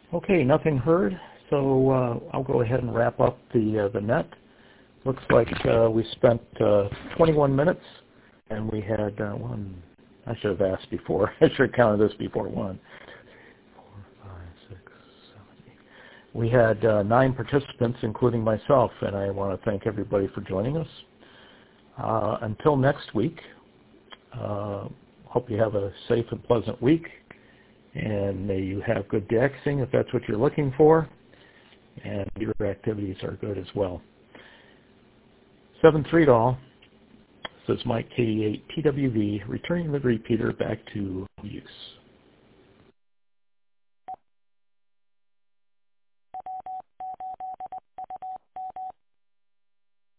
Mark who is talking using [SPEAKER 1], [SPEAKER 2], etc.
[SPEAKER 1] Okay, nothing heard, so I'll go ahead and wrap up the net. Looks like we spent 21 minutes, and we had one. I should have asked before. I should have counted this before one. 4, 5, 6, 7, 8. We had 9 participants, including myself, and I want to thank everybody for joining us. Until next week, hope you have a safe and pleasant week, and may you have good dexing if that's what you're looking for, and your activities are good as well. 7-3 to all. This is Mike K8 TWV, returning the repeater back to use.